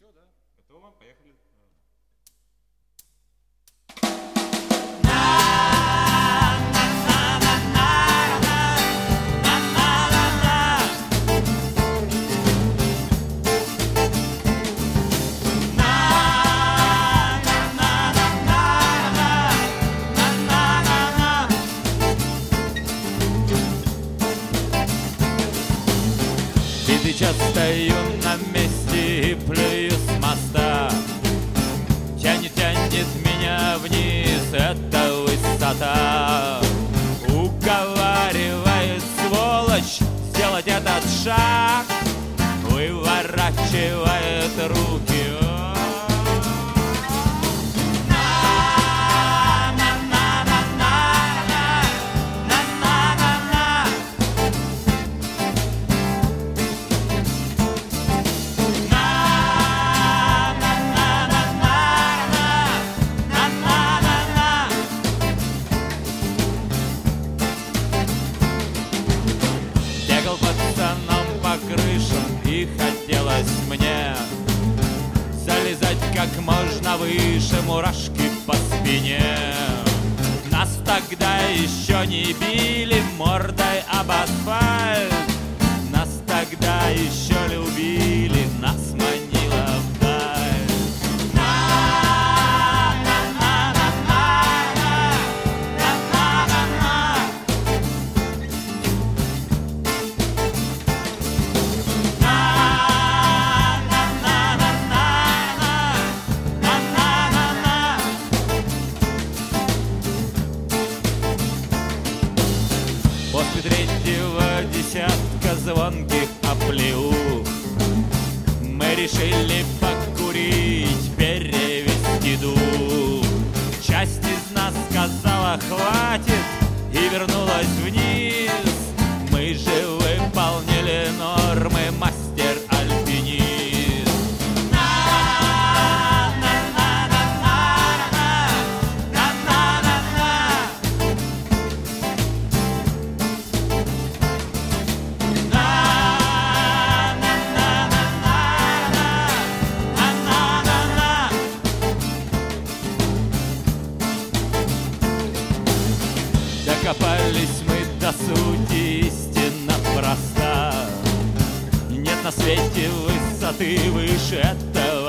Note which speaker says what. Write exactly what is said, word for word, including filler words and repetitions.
Speaker 1: Еще, да? Готово? Поехали.
Speaker 2: Сейчас стою на месте и плюю с моста. Тянет, тянет меня вниз эта высота. Уговаривает сволочь сделать этот шаг, выворачивает руки. Пацаном по крышам, и хотелось мне залезать как можно выше, мурашки по спине. Нас тогда еще не били мордой об асфальт, нас тогда еще любили, нас манило вдаль. После третьего десятка звонких оплеух мы решили покурить, перевести дух. Часть из нас сказала хватит и вернулась вниз. Мы же выполнили нормы, мастер-альпинист. Докопались мы до сути, истинно проста. Нет на свете высоты выше этого